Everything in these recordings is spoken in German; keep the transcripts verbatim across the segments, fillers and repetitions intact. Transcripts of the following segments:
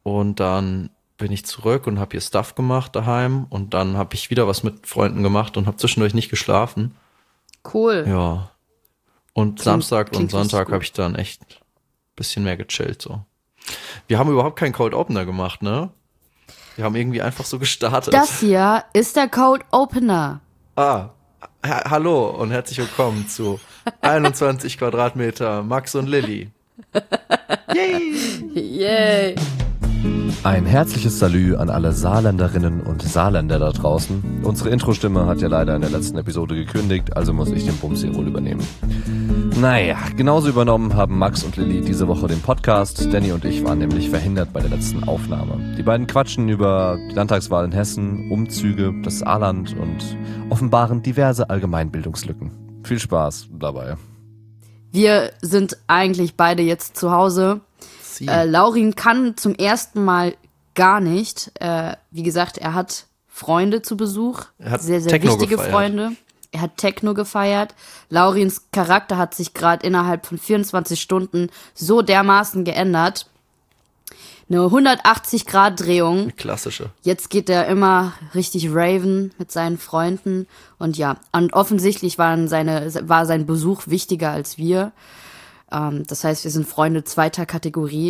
und dann bin ich zurück und habe hier Stuff gemacht daheim und dann habe ich wieder was mit Freunden gemacht und habe zwischendurch nicht geschlafen. Cool. Ja. Und Klingt- Samstag klingt und richtig Sonntag gut. habe ich dann echt ein bisschen mehr gechillt so. Wir haben überhaupt keinen Cold Opener gemacht, ne? Wir haben irgendwie einfach so gestartet. Das hier ist der Code Opener. Ah, ha hallo und herzlich willkommen zu einundzwanzig Quadratmeter Max und Lilly. Yay. Ein herzliches Salü an alle Saarländerinnen und Saarländer da draußen. Unsere Intro-Stimme hat ja leider in der letzten Episode gekündigt, also muss ich den Bums hier wohl übernehmen. Naja, genauso übernommen haben Max und Lilly diese Woche den Podcast. Danny und ich waren nämlich verhindert bei der letzten Aufnahme. Die beiden quatschen über die Landtagswahl in Hessen, Umzüge, das Saarland und offenbaren diverse Allgemeinbildungslücken. Viel Spaß dabei. Wir sind eigentlich beide jetzt zu Hause. Sie. Äh, Laurin kann zum ersten Mal gar nicht. Äh, wie gesagt, er hat Freunde zu Besuch. Er hat sehr, sehr Techno wichtige gefeiert. Freunde. Er hat Techno gefeiert. Laurins Charakter hat sich gerade innerhalb von vierundzwanzig Stunden so dermaßen geändert. Eine hundertachtzig-Grad-Drehung. Klassische. Jetzt geht er immer richtig raven mit seinen Freunden. Und ja, und offensichtlich waren seine, war sein Besuch wichtiger als wir. Ähm, das heißt, wir sind Freunde zweiter Kategorie.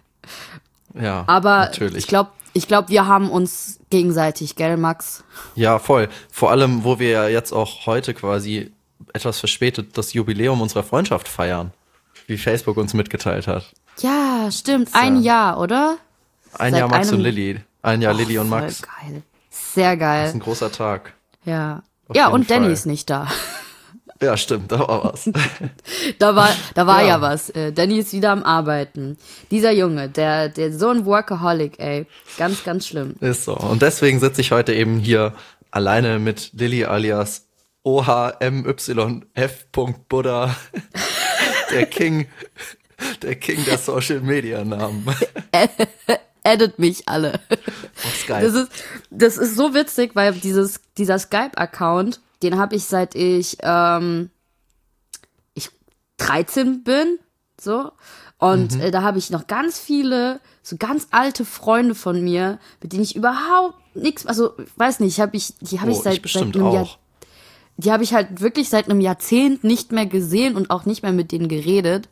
Ja, Aber natürlich. ich glaube, ich glaub, wir haben uns gegenseitig, gell, Max? Ja, voll. Vor allem, wo wir ja jetzt auch heute quasi etwas verspätet das Jubiläum unserer Freundschaft feiern, wie Facebook uns mitgeteilt hat. Ja, stimmt. Ein Jahr, oder? Ein Seit Jahr Max einem- und Lilly. Ein Jahr Lilly und Voll Max. geil. Sehr Das ist ein geil. großer Tag. Ja. Auf Ja, jeden und Danny Fall. ist nicht da. Ja, stimmt, da war was. Da war, da war ja, Ja. was. Äh, Danny ist wieder am Arbeiten. Dieser Junge, der, der so ein Workaholic, ey. Ganz, ganz schlimm. Ist so. Und deswegen sitze ich heute eben hier alleine mit Lilly alias O H M Y F. Buddha, der King, der King der Social Media Namen. Addet mich alle. Auf Skype. Das ist, das ist so witzig, weil dieses, dieser Skype-Account, den habe ich seit ich, ähm, ich dreizehn bin, so. Und Mhm. äh, da habe ich noch ganz viele, so ganz alte Freunde von mir, mit denen ich überhaupt nichts, also, weiß nicht, hab ich, die habe ich Oh, seit, ich bestimmt seit einem Jahr, auch. die habe ich halt wirklich seit einem Jahrzehnt nicht mehr gesehen und auch nicht mehr mit denen geredet.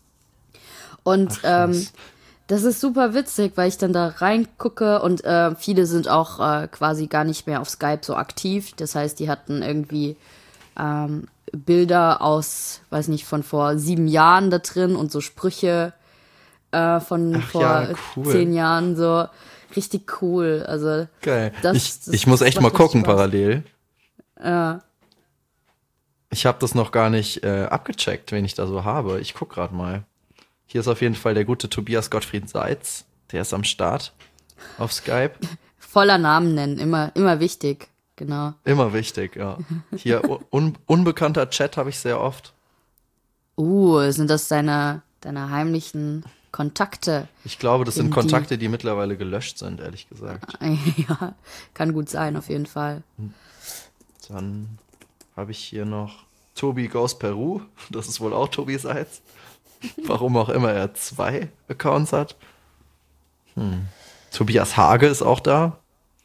Und Ach, ähm, krass. das ist super witzig, weil ich dann da reingucke und äh, viele sind auch äh, quasi gar nicht mehr auf Skype so aktiv. Das heißt, die hatten irgendwie ähm, Bilder aus, weiß nicht, von vor sieben Jahren da drin und so Sprüche äh, von Ach vor ja, cool. zehn Jahren so. Richtig cool. Also Geil. das- ich das- ich muss das echt macht mal richtig gucken Spaß. parallel. Ja. Ich habe das noch gar nicht äh, abgecheckt, wen ich da so habe. Ich guck gerade mal. Hier ist auf jeden Fall der gute Tobias Gottfried Seitz. Der ist am Start auf Skype. Voller Namen nennen, immer, immer wichtig. Genau. Immer wichtig, ja. Hier un unbekannter Chat habe ich sehr oft. Uh, sind das deine, deine heimlichen Kontakte? Ich glaube, das sind In die- Kontakte, die mittlerweile gelöscht sind, ehrlich gesagt. Ja, kann gut sein, auf jeden Fall. Dann habe ich hier noch Tobi Goes Peru. Das ist wohl auch Tobi Seitz. Warum auch immer er zwei Accounts hat. Hm. Tobias Hage ist auch da.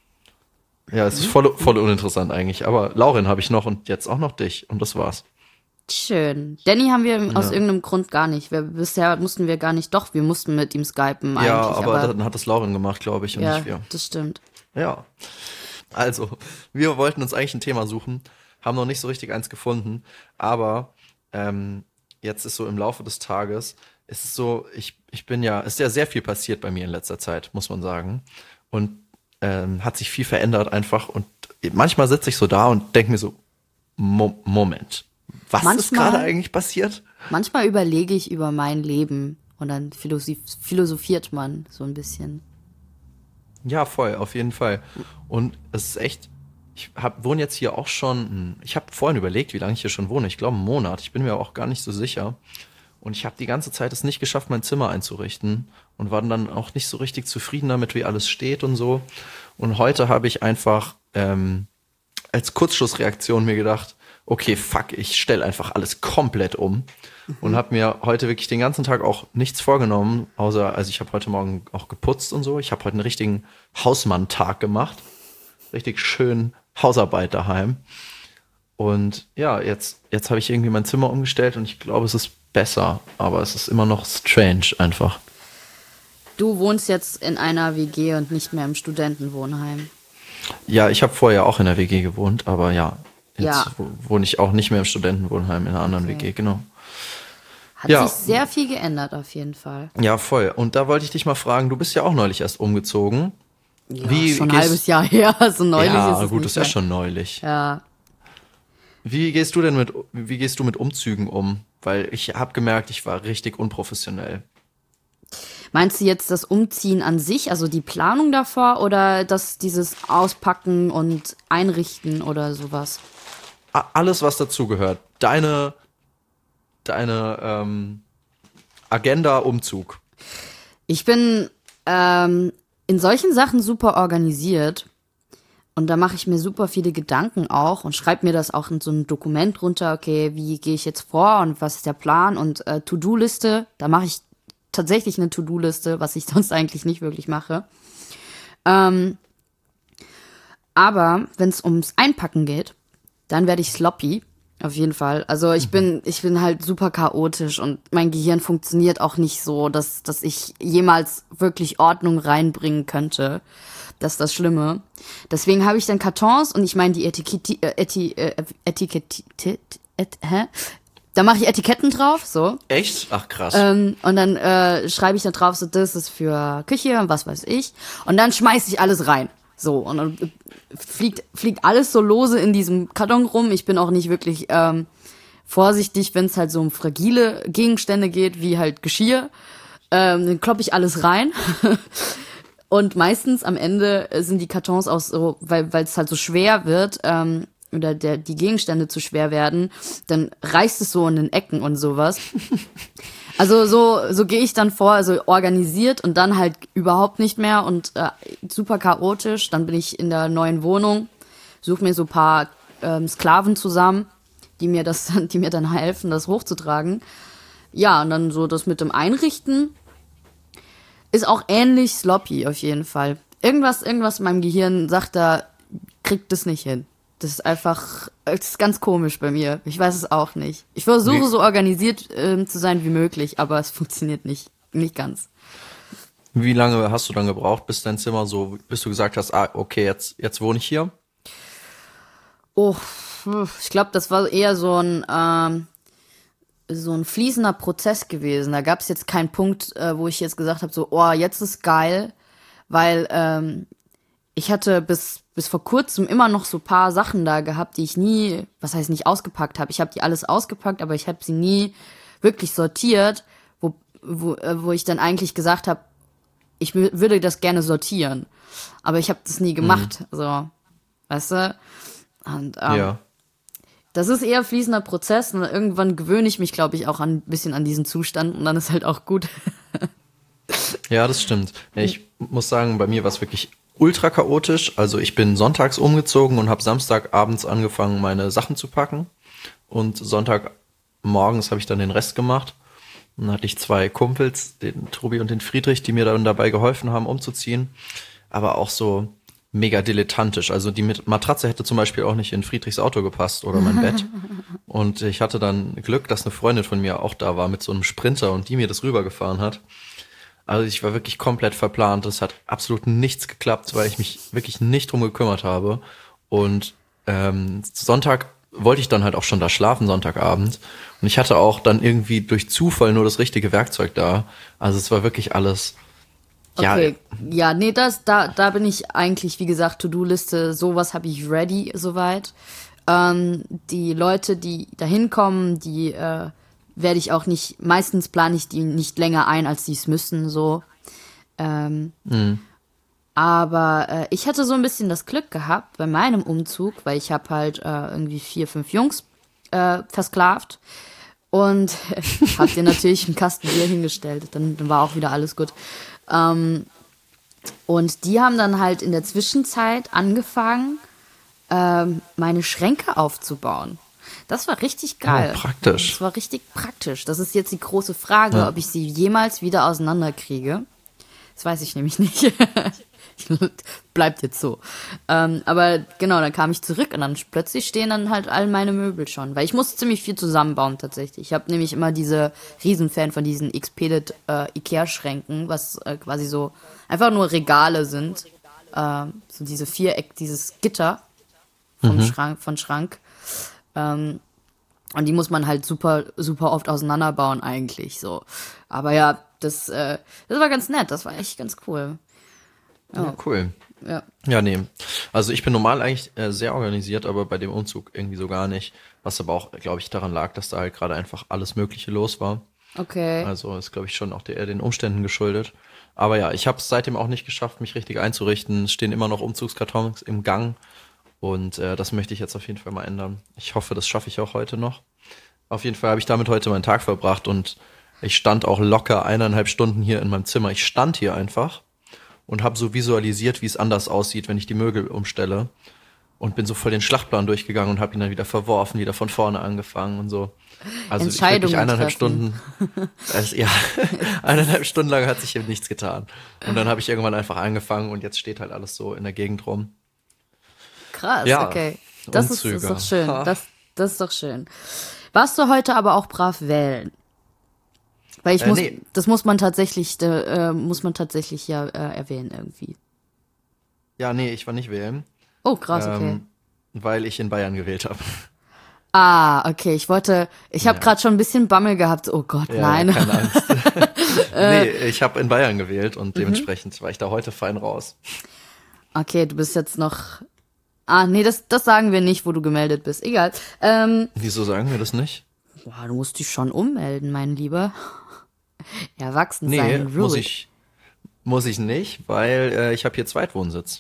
Ja, es ist voll, voll uninteressant eigentlich. Aber Laurin habe ich noch und jetzt auch noch dich. Und das war's. Schön. Danny haben wir aus Ja. irgendeinem Grund gar nicht. Wir, bisher mussten wir gar nicht, doch, wir mussten mit ihm skypen eigentlich. Ja, aber, dann hat das Laurin gemacht, glaube ich, und ja, nicht wir. das stimmt. Ja. Also, wir wollten uns eigentlich ein Thema suchen, haben noch nicht so richtig eins gefunden, aber ähm, jetzt ist so im Laufe des Tages, ist es so, ich, ich bin ja, ist ja sehr viel passiert bei mir in letzter Zeit, muss man sagen. Und ähm, hat sich viel verändert einfach. Und manchmal sitze ich so da und denke mir so, Mo Moment, was ist Manchmal- gerade eigentlich passiert? Manchmal überlege ich über mein Leben und dann philosoph philosophiert man so ein bisschen. Ja, voll, auf jeden Fall. Und es ist echt, ich hab, wohne jetzt hier auch schon, ich habe vorhin überlegt, wie lange ich hier schon wohne. Ich glaube, einen Monat. Ich bin mir auch gar nicht so sicher. Und ich habe die ganze Zeit es nicht geschafft, mein Zimmer einzurichten und war dann auch nicht so richtig zufrieden damit, wie alles steht und so. Und heute habe ich einfach ähm, als Kurzschlussreaktion mir gedacht, okay, fuck, ich stelle einfach alles komplett um. Und habe mir heute wirklich den ganzen Tag auch nichts vorgenommen, außer, also ich habe heute Morgen auch geputzt und so. Ich habe heute einen richtigen Hausmann-Tag gemacht. Richtig schön Hausarbeit daheim. Und ja, jetzt, jetzt habe ich irgendwie mein Zimmer umgestellt und ich glaube, es ist besser. Aber es ist immer noch strange einfach. Du wohnst jetzt in einer W G und nicht mehr im Studentenwohnheim. Ja, ich habe vorher auch in der W G gewohnt, aber ja, jetzt Ja. wohne ich auch nicht mehr im Studentenwohnheim, in einer anderen Okay. W G, genau. Hat Ja. sich sehr viel geändert auf jeden Fall. Ja, voll. Und da wollte ich dich mal fragen, du bist ja auch neulich erst umgezogen. Ja, Wie schon ein gehst- halbes Jahr her, so neulich ja, ist es gut, nicht ist ja mehr. schon neulich. Ja, Wie gehst du denn mit, wie gehst du mit Umzügen um? Weil ich habe gemerkt, ich war richtig unprofessionell. meinst du jetzt das Umziehen an sich, also die Planung davor oder das dieses Auspacken und Einrichten oder sowas? A- Alles, was dazugehört. Deine, deine ähm, Agenda Umzug. Ich bin ähm, in solchen Sachen super organisiert und da mache ich mir super viele Gedanken auch und schreibe mir das auch in so ein Dokument runter, okay, wie gehe ich jetzt vor und was ist der Plan und äh, To-Do-Liste, da mache ich tatsächlich eine To-Do-Liste, was ich sonst eigentlich nicht wirklich mache. Ähm, aber wenn es ums Einpacken geht, dann werde ich sloppy, auf jeden Fall. Also ich bin, ich bin halt super chaotisch und mein Gehirn funktioniert auch nicht so, dass, dass ich jemals wirklich Ordnung reinbringen könnte. Das ist das Schlimme. Deswegen habe ich dann Kartons und ich meine die Etikette, äh, Eti, äh, Etikette, et, hä? Da mache ich Etiketten drauf, so. Echt? Ach krass. Ähm, und dann äh, schreibe ich da drauf, so das ist für Küche und was weiß ich. Und dann schmeiße ich alles rein. So, und dann äh, fliegt, fliegt alles so lose in diesem Karton rum. Ich bin auch nicht wirklich ähm, vorsichtig, wenn es halt so um fragile Gegenstände geht, wie halt Geschirr. Ähm, dann kloppe ich alles rein. Und meistens am Ende sind die Kartons auch so, weil weil es halt so schwer wird, ähm, oder der die Gegenstände zu schwer werden, dann reißt es so in den Ecken und sowas. Also so so gehe ich dann vor, also organisiert und dann halt überhaupt nicht mehr und äh, super chaotisch. Dann bin ich in der neuen Wohnung, suche mir so ein paar ähm, Sklaven zusammen, die mir das, die mir dann helfen, das hochzutragen. Ja, und dann so das mit dem Einrichten ist auch ähnlich sloppy auf jeden Fall. Irgendwas, irgendwas in meinem Gehirn sagt da, kriegt das nicht hin. Das ist einfach, das ist ganz komisch bei mir. Ich weiß es auch nicht. Ich versuche Wie- so organisiert ähm, zu sein wie möglich, aber es funktioniert nicht, nicht ganz. Wie lange hast du dann gebraucht, bis dein Zimmer so, bis du gesagt hast, ah, okay, jetzt, jetzt wohne ich hier? Oh, ich glaube, das war eher so ein ähm, so ein fließender Prozess gewesen. Da gab es jetzt keinen Punkt, äh, wo ich jetzt gesagt habe, so, oh, jetzt ist geil, weil ähm, ich hatte bis bis vor kurzem immer noch so paar Sachen da gehabt, die ich nie, was heißt nicht ausgepackt habe. Ich habe die alles ausgepackt, aber ich habe sie nie wirklich sortiert, wo wo äh, wo ich dann eigentlich gesagt habe, ich wü- würde das gerne sortieren, aber ich habe das nie gemacht. So, weißt du? Und ähm, Ja. das ist eher fließender Prozess und irgendwann gewöhne ich mich, glaube ich, auch ein bisschen an diesen Zustand und dann ist halt auch gut. Ja, das stimmt. Ja, ich muss sagen, bei mir war es wirklich ultra chaotisch. Also ich bin sonntags umgezogen und habe Samstagabends angefangen, meine Sachen zu packen. Und Sonntagmorgens habe ich dann den Rest gemacht. Und dann hatte ich zwei Kumpels, den Tobi und den Friedrich, die mir dann dabei geholfen haben, umzuziehen. Aber auch so mega dilettantisch. Also die Mit- Matratze hätte zum Beispiel auch nicht in Friedrichs Auto gepasst oder mein Bett. Und ich hatte dann Glück, dass eine Freundin von mir auch da war mit so einem Sprinter und die mir das rübergefahren hat. Also ich war wirklich komplett verplant. Es hat absolut nichts geklappt, weil ich mich wirklich nicht drum gekümmert habe. Und ähm, Sonntag wollte ich dann halt auch schon da schlafen, Sonntagabend. Und ich hatte auch dann irgendwie durch Zufall nur das richtige Werkzeug da. Also es war wirklich alles. Ja, Okay, ja, nee, das, da, da bin ich eigentlich, wie gesagt, To-Do-Liste, sowas habe ich ready soweit. Ähm, die Leute, die da hinkommen, die äh, werde ich auch nicht, meistens plane ich die nicht länger ein, als die es müssen, so. Ähm, Aber äh, ich hatte so ein bisschen das Glück gehabt bei meinem Umzug, weil ich habe halt äh, irgendwie vier, fünf Jungs äh, versklavt und hab dir natürlich einen Kasten Bier hingestellt. Dann, dann war auch wieder alles gut. Ähm, und die haben dann halt in der Zwischenzeit angefangen, ähm, meine Schränke aufzubauen. Das war richtig geil. Oh, praktisch. Das war richtig praktisch. Das ist jetzt die große Frage, Ja. ob ich sie jemals wieder auseinanderkriege. Das weiß ich nämlich nicht. Bleibt jetzt so. Ähm, aber genau, dann kam ich zurück und dann plötzlich stehen dann halt all meine Möbel schon. Weil ich musste ziemlich viel zusammenbauen tatsächlich. Ich habe nämlich immer diese Riesenfan von diesen Expedit äh, Ikea-Schränken, was äh, quasi so einfach nur Regale sind. Äh, so diese Viereck, dieses Gitter vom Schrank, von Schrank. Ähm, und die muss man halt super, super oft auseinanderbauen eigentlich so. Aber ja, das, äh, das war ganz nett. Das war echt ganz cool. Ja, cool. Ja. Ja, nee. Also ich bin normal eigentlich äh, sehr organisiert, aber bei dem Umzug irgendwie so gar nicht. Was aber auch, glaube ich, daran lag, dass da halt gerade einfach alles Mögliche los war. Okay. Also ist, glaube ich, schon auch der, eher den Umständen geschuldet. Aber ja, ich habe es seitdem auch nicht geschafft, mich richtig einzurichten. Es stehen immer noch Umzugskartons im Gang. Und äh, das möchte ich jetzt auf jeden Fall mal ändern. Ich hoffe, das schaffe ich auch heute noch. Auf jeden Fall habe ich damit heute meinen Tag verbracht und ich stand auch locker eineinhalb Stunden hier in meinem Zimmer. Ich stand hier einfach und habe so visualisiert, wie es anders aussieht, wenn ich die Möbel umstelle. Und bin so voll den Schlachtplan durchgegangen und habe ihn dann wieder verworfen, wieder von vorne angefangen und so. Also ich wirklich Entscheidungen eineinhalb treffen. Stunden, also, ja, eineinhalb Stunden lang hat sich hier nichts getan. Und dann habe ich irgendwann einfach angefangen und jetzt steht halt alles so in der Gegend rum. Krass, Ja, okay. Das ist, Umzüge. ist doch schön. Ha. Das, das ist doch schön. Warst du heute aber auch brav wählen? Weil ich Äh, muss, nee. das muss man tatsächlich, äh, muss man tatsächlich ja äh, erwähnen irgendwie. Ja, nee, ich war nicht wählen, Oh, krass, okay. ähm, weil ich in Bayern gewählt habe. Ah, okay. Ich wollte, ich habe Ja. gerade schon ein bisschen Bammel gehabt. Oh Gott, Ja, nein. keine Angst. Äh. nee, ich habe in Bayern gewählt und Mhm. dementsprechend war ich da heute fein raus. Okay, du bist jetzt noch. Ah, nee, das, das sagen wir nicht, wo du gemeldet bist. Egal. Ähm, Wieso sagen wir das nicht? boah, du musst dich schon ummelden, mein Lieber. Erwachsen Nee, sein, muss ruhig. ich, muss ich nicht, weil äh, ich habe hier Zweitwohnsitz.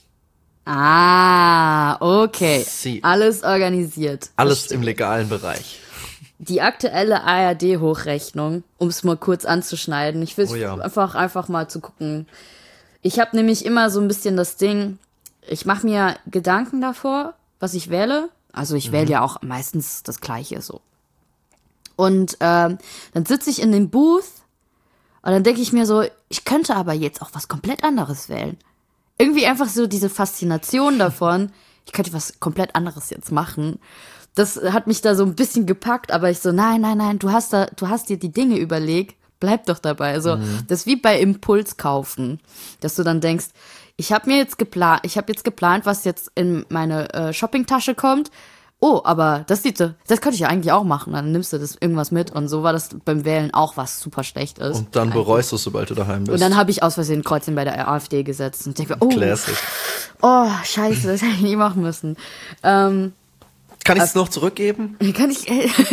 Ah, okay. Sie. Alles organisiert. Alles Verstehe. im legalen Bereich. Die aktuelle A R D-Hochrechnung, um es mal kurz anzuschneiden. Ich will Oh ja. einfach, einfach mal zu gucken. Ich habe nämlich immer so ein bisschen das Ding, ich mache mir Gedanken davor, was ich wähle. Also ich wähle ja auch meistens das Gleiche so. Und ähm, dann sitze ich in dem Booth und dann denke ich mir so, ich könnte aber jetzt auch was komplett anderes wählen. Irgendwie einfach so diese Faszination davon, ich könnte was komplett anderes jetzt machen. Das hat mich da so ein bisschen gepackt, aber ich so, nein, nein, nein, du hast da, du hast dir die Dinge überlegt, bleib doch dabei. Also, das ist wie bei Impulskaufen, dass du dann denkst, ich habe mir jetzt geplant, ich habe jetzt geplant, was jetzt in meine äh, Shoppingtasche kommt. Oh, aber das sieht so, das könnte ich ja eigentlich auch machen. Dann nimmst du das irgendwas mit und so war das beim Wählen auch, was super schlecht ist. Und dann bereust du es, sobald du daheim bist. Und dann habe ich aus Versehen ein Kreuzchen bei der AfD gesetzt und denke mir, oh, Classic. oh, scheiße, das hätte ich nie machen müssen. Ähm, Kann ich es noch zurückgeben? kann ich,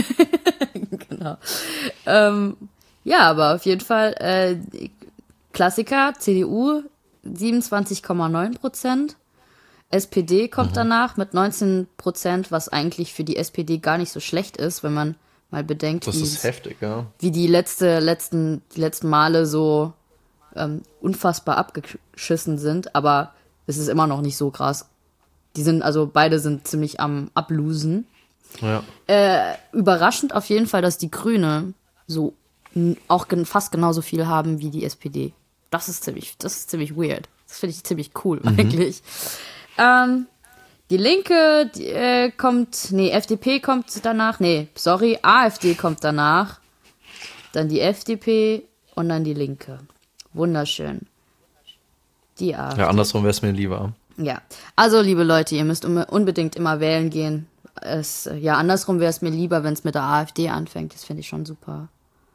genau. Ähm, ja, aber auf jeden Fall, äh, Klassiker, C D U, siebenundzwanzig Komma neun Prozent. S P D kommt danach mit neunzehn Prozent, was eigentlich für die S P D gar nicht so schlecht ist, wenn man mal bedenkt, Das wie, ist heftig, ja. wie die letzte, letzten, die letzten Male so ähm, unfassbar abgeschissen sind, aber es ist immer noch nicht so krass. Die sind, also beide sind ziemlich am Ablosen. ja. Äh, überraschend auf jeden Fall, dass die Grüne so n- auch gen fast genauso viel haben wie die S P D. Das ist ziemlich, das ist ziemlich weird. Das finde ich ziemlich cool eigentlich. Ähm, die Linke die, äh, kommt, nee, F D P kommt danach, nee, sorry, AfD kommt danach, dann die F D P und dann die Linke. Wunderschön. Die AfD. Ja, andersrum wäre es mir lieber. Ja, also liebe Leute, ihr müsst um, unbedingt immer wählen gehen. Es, ja, andersrum wäre es mir lieber, wenn es mit der AfD anfängt. Das finde ich schon super.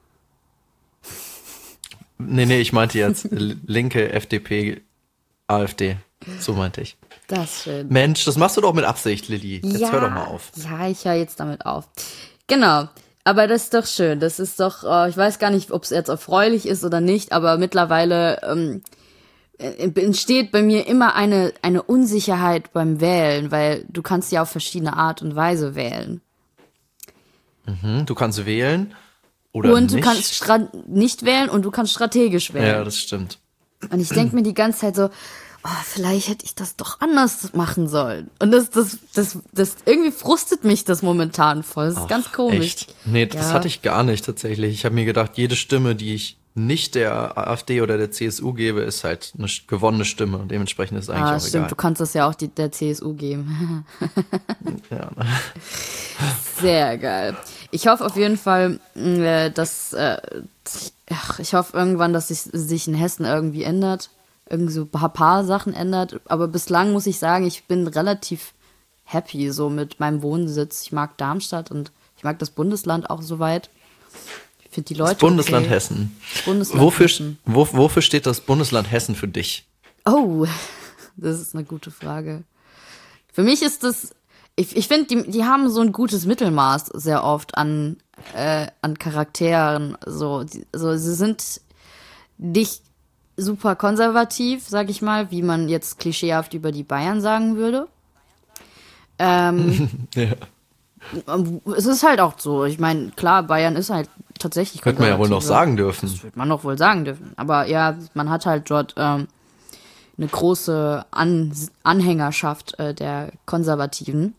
Nee, nee, ich meinte jetzt L- Linke, F D P, AfD. So meinte ich. Das ist schön. Mensch, das machst du doch mit Absicht, Lilly. Jetzt ja, hör doch mal auf. Ja, ich höre jetzt damit auf. Genau. Aber das ist doch schön. Das ist doch, äh, ich weiß gar nicht, ob es jetzt erfreulich ist oder nicht, aber mittlerweile ähm, äh, entsteht bei mir immer eine, eine Unsicherheit beim Wählen, weil du kannst ja auf verschiedene Art und Weise wählen. Hm, du kannst wählen oder Und nicht. du kannst stra- nicht wählen und du kannst strategisch wählen. Ja, das stimmt. Und ich denke mir die ganze Zeit so, oh, vielleicht hätte ich das doch anders machen sollen. Und das, das, das, das, irgendwie frustet mich das momentan voll. Das ist Ach, ganz komisch. Echt? Nee, das Ja. hatte ich gar nicht tatsächlich. Ich habe mir gedacht, jede Stimme, die ich nicht der AfD oder der C S U gebe, ist halt eine sch- gewonnene Stimme. Und dementsprechend ist es eigentlich Ah, auch stimmt, egal. du kannst das ja auch die, der C S U geben. Ja, ne? Sehr geil. Ich hoffe auf jeden Fall, äh, dass, äh, ach, ich hoffe irgendwann, dass sich, sich in Hessen irgendwie ändert. Irgendwie so ein paar, paar Sachen ändert. Aber bislang muss ich sagen, ich bin relativ happy so mit meinem Wohnsitz. Ich mag Darmstadt und ich mag das Bundesland auch soweit. Ich finde die Leute Das Bundesland okay. Hessen. Bundesland Wofür, Hessen. wo, wofür steht das Bundesland Hessen für dich? Oh, das ist eine gute Frage. Für mich ist das, ich, ich finde, die, die haben so ein gutes Mittelmaß sehr oft an, äh, an Charakteren. So, die, so, sie sind nicht super konservativ, sag ich mal, wie man jetzt klischeehaft über die Bayern sagen würde. Ähm, Ja. es ist halt auch so. Ich meine, klar, Bayern ist halt tatsächlich Könnte man ja wohl noch konservativer. sagen dürfen. Das wird man doch wohl sagen dürfen. Aber ja, man hat halt dort ähm, eine große An Anhängerschaft äh, der Konservativen.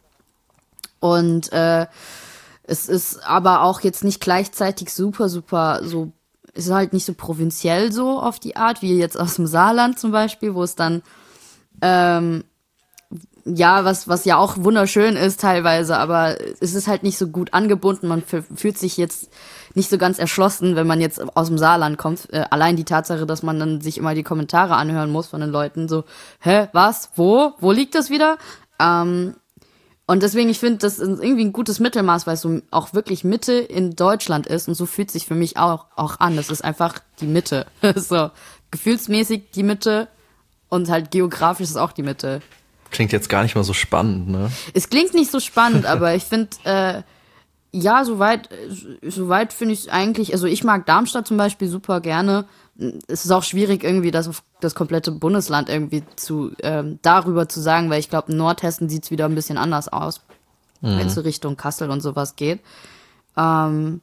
Und äh, es ist aber auch jetzt nicht gleichzeitig super, super so, es ist halt nicht so provinziell so auf die Art, wie jetzt aus dem Saarland zum Beispiel, wo es dann ähm, ja, was, was ja auch wunderschön ist teilweise, aber es ist halt nicht so gut angebunden. Man f- fühlt sich jetzt nicht so ganz erschlossen, wenn man jetzt aus dem Saarland kommt. Äh, allein die Tatsache, dass man dann sich immer die Kommentare anhören muss von den Leuten, so, hä, was, wo, wo liegt das wieder? Ähm, und deswegen, ich finde, das ist irgendwie ein gutes Mittelmaß, weil es so auch wirklich Mitte in Deutschland ist und so fühlt sich für mich auch, auch an. Das ist einfach die Mitte. So, gefühlsmäßig die Mitte und halt geografisch ist auch die Mitte. Klingt jetzt gar nicht mal so spannend, ne? Es klingt nicht so spannend, aber ich finde, äh, ja, soweit, äh, soweit finde ich es eigentlich, also ich mag Darmstadt zum Beispiel super gerne. Es ist auch schwierig, irgendwie das auf das komplette Bundesland irgendwie zu, ähm, darüber zu sagen, weil ich glaube, in Nordhessen sieht es wieder ein bisschen anders aus, wenn es so Richtung Kassel und sowas geht. Ähm,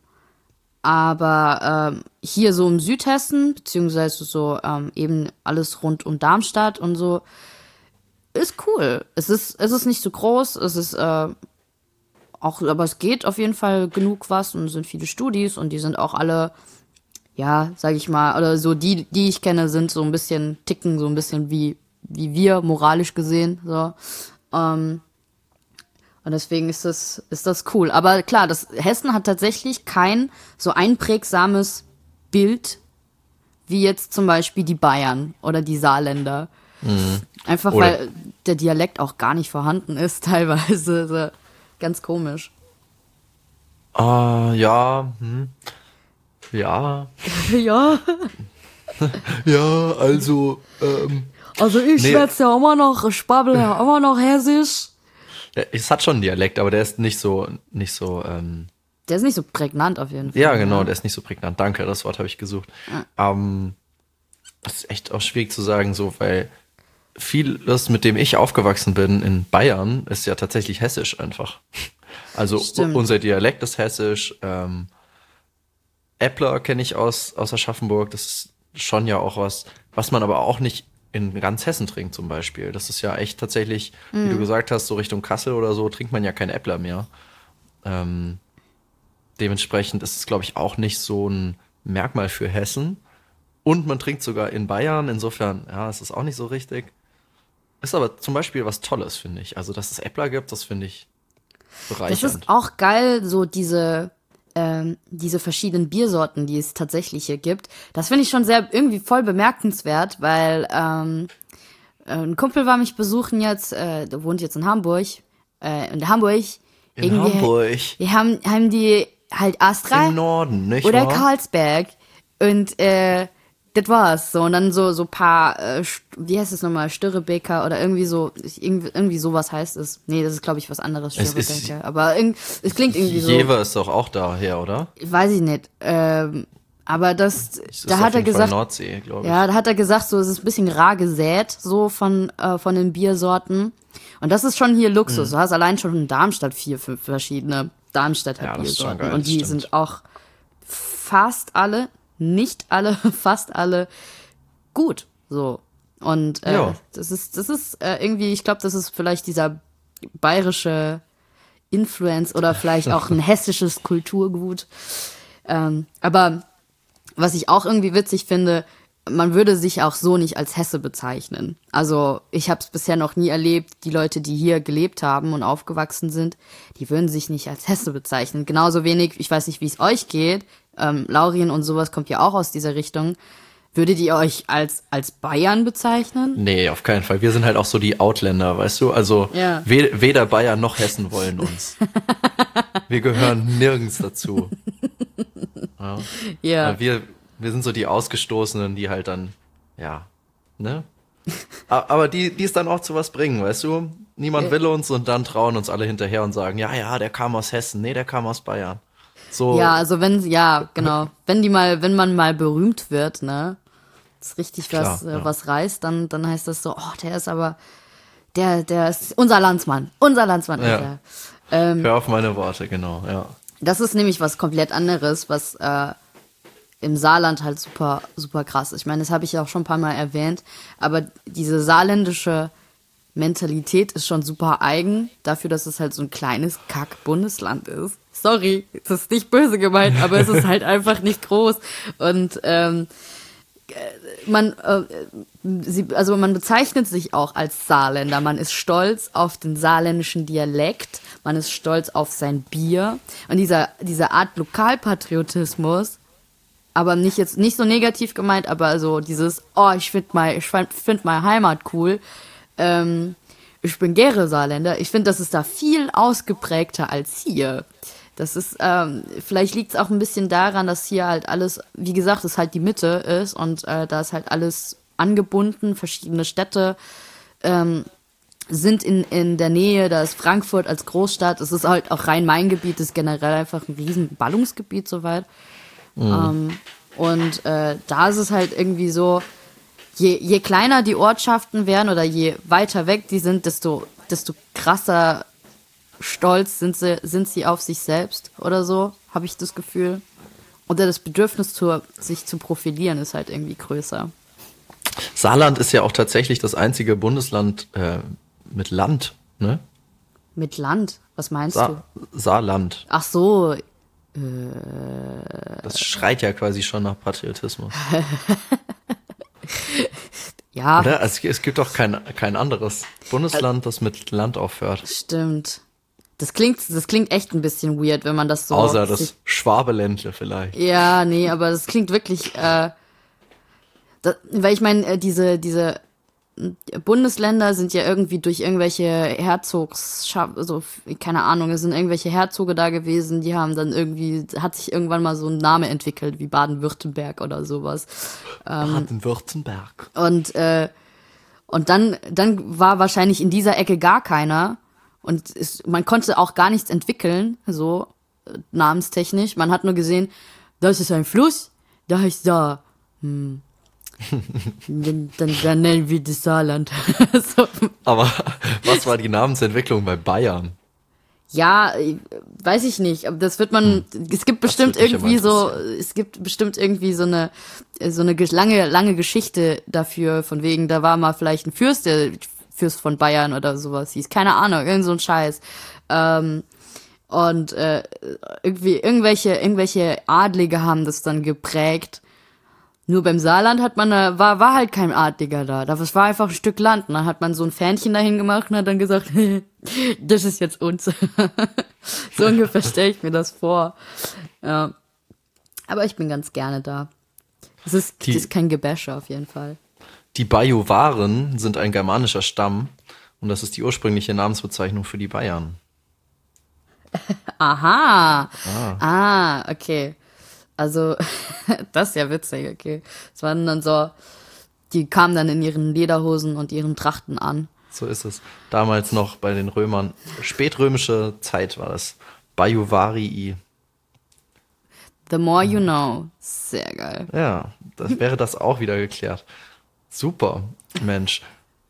aber ähm, hier so im Südhessen, beziehungsweise so ähm, eben alles rund um Darmstadt und so, ist cool. Es ist, es ist nicht so groß, es ist äh, auch, aber es geht auf jeden Fall genug was und es sind viele Studis und die sind auch alle, ja, sag ich mal, oder so die, die ich kenne, sind so ein bisschen, ticken so ein bisschen wie, wie wir, moralisch gesehen, so. Ähm, und deswegen ist das, ist das cool. Aber klar, das Hessen hat tatsächlich kein so einprägsames Bild wie jetzt zum Beispiel die Bayern oder die Saarländer. Mhm. Einfach Oder weil der Dialekt auch gar nicht vorhanden ist, teilweise. So, ganz komisch. Ah, ja, hm. Ja. Ja, Ja, also, ähm. also ich Nee. schwätze ja immer noch, ich babbel ja immer noch Hessisch. Es hat schon einen Dialekt, aber der ist nicht so, nicht so, ähm. Der ist nicht so prägnant auf jeden Fall. Ja, genau, der ist nicht so prägnant. Danke, das Wort habe ich gesucht. Ähm, das ist echt auch schwierig zu sagen, so, weil vieles, mit dem ich aufgewachsen bin in Bayern, ist ja tatsächlich hessisch einfach. Also Stimmt. u- unser Dialekt ist hessisch. Ähm, Äppler kenne ich aus, aus Aschaffenburg. Das ist schon ja auch was, was man aber auch nicht in ganz Hessen trinkt zum Beispiel. Das ist ja echt tatsächlich, wie du gesagt hast, so Richtung Kassel oder so, trinkt man ja kein Äppler mehr. Ähm, dementsprechend ist es, glaube ich, auch nicht so ein Merkmal für Hessen. Und man trinkt sogar in Bayern. Insofern, ja, es ist auch nicht so richtig. Ist aber zum Beispiel was Tolles, finde ich. Also, dass es Äppler gibt, das finde ich Das bereichernd. ist auch geil, so diese, ähm, diese verschiedenen Biersorten, die es tatsächlich hier gibt. Das finde ich schon sehr irgendwie voll bemerkenswert, weil ähm, ein Kumpel war mich besuchen jetzt, äh, der wohnt jetzt in Hamburg. Äh, in Hamburg. in irgendwie, Hamburg, Die haben, haben die halt Astra im Norden, nicht oder wahr? Karlsberg. Und äh, das war's. So, und dann so, so paar, äh, St- wie heißt es nochmal, Störrebeker oder irgendwie so, ich- irgendwie, irgendwie sowas heißt es. Nee, das ist, glaube ich, was anderes, Es ist- Störrebeker. Aber irgend, es klingt irgendwie so. Jever ist doch auch daher, oder? Weiß ich nicht. Ähm, aber das, Das ist da auf hat er jeden Fall gesagt, Nordsee, glaube ich. ja, da hat er gesagt, so, es ist ein bisschen rar gesät, so von, äh, von den Biersorten. Und das ist schon hier Luxus. Du hast allein schon in Darmstadt vier, fünf verschiedene Darmstädter Ja, das ist schon Biersorten. geil, Und das die stimmt. sind auch fast alle, nicht alle, fast alle gut. So. Und äh, Ja. das ist, das ist äh, irgendwie, ich glaube, das ist vielleicht dieser bayerische Influence oder vielleicht auch ein hessisches Kulturgut. Ähm, aber was ich auch irgendwie witzig finde, man würde sich auch so nicht als Hesse bezeichnen. Also ich habe es bisher noch nie erlebt, die Leute, die hier gelebt haben und aufgewachsen sind, die würden sich nicht als Hesse bezeichnen. Genauso wenig, ich weiß nicht, wie es euch geht, ähm, Laurien und sowas kommt ja auch aus dieser Richtung. Würdet ihr euch als, als Bayern bezeichnen? Nee, auf keinen Fall. Wir sind halt auch so die Outländer, weißt du? Also Ja. we- weder Bayern noch Hessen wollen uns. Wir gehören nirgends dazu. Ja. Ja. Wir, wir sind so die Ausgestoßenen, die halt dann, ja, ne? A- Aber die, die es dann auch zu was bringen, weißt du? Niemand Ja. will uns und dann trauen uns alle hinterher und sagen, ja, ja, der kam aus Hessen. Nee, der kam aus Bayern. So, Ja, also wenn, ja, genau. Wenn die mal, wenn man mal berühmt wird, ne, das richtig Klar, was, äh, ja. was reißt, dann, dann heißt das so, oh, der ist aber, der, der ist unser Landsmann, unser Landsmann Ja. ist er. Ähm, hör auf meine Worte, genau, ja. das ist nämlich was komplett anderes, was äh, im Saarland halt super, super krass ist. Ich meine, das habe ich ja auch schon ein paar Mal erwähnt, aber diese saarländische Mentalität ist schon super eigen, dafür, dass es halt so ein kleines Kack-Bundesland ist. Sorry, das ist nicht böse gemeint, aber es ist halt einfach nicht groß. Und ähm, man, äh, sie, also man bezeichnet sich auch als Saarländer. Man ist stolz auf den saarländischen Dialekt, man ist stolz auf sein Bier. Und dieser, diese Art Lokalpatriotismus, aber nicht jetzt nicht so negativ gemeint, aber so dieses, oh, ich finde mal, ich find, find meine Heimat cool. Ähm, ich bin gerne Saarländer. Ich finde, das ist da viel ausgeprägter als hier. Das ist, ähm, vielleicht liegt es auch ein bisschen daran, dass hier halt alles, wie gesagt, es halt die Mitte ist und äh, da ist halt alles angebunden, verschiedene Städte ähm, sind in, in der Nähe, da ist Frankfurt als Großstadt, es ist halt auch Rhein-Main-Gebiet, ist generell einfach ein riesen Ballungsgebiet soweit. Ähm, und äh, da ist es halt irgendwie so, je, je kleiner die Ortschaften werden oder je weiter weg die sind, desto, desto krasser stolz sind sie, sind sie auf sich selbst oder so, habe ich das Gefühl. Oder das Bedürfnis, zu, sich zu profilieren, ist halt irgendwie größer. Saarland ist ja auch tatsächlich das einzige Bundesland äh, mit Land, ne? Mit Land? Was meinst du? Sa Saarland. Ach so, Das schreit ja quasi schon nach Patriotismus. ja, Oder? Also, es gibt doch kein, kein anderes Bundesland, das mit Land aufhört. stimmt. Das klingt, das klingt echt ein bisschen weird, wenn man das so... Außer sich- das Schwabeländle vielleicht. Ja, nee, aber das klingt wirklich, äh, das, weil ich meine, äh, diese, diese äh, Bundesländer sind ja irgendwie durch irgendwelche Herzogs, so, keine Ahnung, es sind irgendwelche Herzoge da gewesen, die haben dann irgendwie, hat sich irgendwann mal so ein Name entwickelt, wie Baden-Württemberg oder sowas. Baden-Württemberg. Und, äh, und dann, dann war wahrscheinlich in dieser Ecke gar keiner. Und es, man konnte auch gar nichts entwickeln, so äh, namenstechnisch. Man hat nur gesehen, das ist ein Fluss, da heißt da. Hm. dann, dann, dann nennen wir das Saarland. so. Aber was war die Namensentwicklung bei Bayern? Ja, äh, weiß ich nicht, aber das wird man, es gibt bestimmt würde mich aber irgendwie so, interessieren. es gibt bestimmt irgendwie so eine, so eine ge- lange, lange Geschichte dafür, von wegen, da war mal vielleicht ein Fürst, der Fürst von Bayern oder sowas hieß, keine Ahnung, irgend so ein Scheiß. Ähm, und äh, irgendwie, irgendwelche, irgendwelche Adlige haben das dann geprägt. Nur beim Saarland hat man, da, war, war halt kein Adliger da. Das war einfach ein Stück Land. Und dann hat man so ein Fähnchen dahin gemacht und hat dann gesagt, das ist jetzt uns. So ungefähr stelle ich mir das vor. Ja. Aber ich bin ganz gerne da. Es ist, Die- es ist kein Gebäsche auf jeden Fall. Die Bajuwaren sind ein germanischer Stamm und das ist die ursprüngliche Namensbezeichnung für die Bayern. Aha. Ah, okay. Also, das ist ja witzig, okay. Es waren dann so, die kamen dann in ihren Lederhosen und ihren Trachten an. So ist es. Damals noch bei den Römern, spätrömische Zeit war das. Bajuwarii. The more you know. Sehr geil. Ja, das wäre das auch wieder geklärt. Super, Mensch.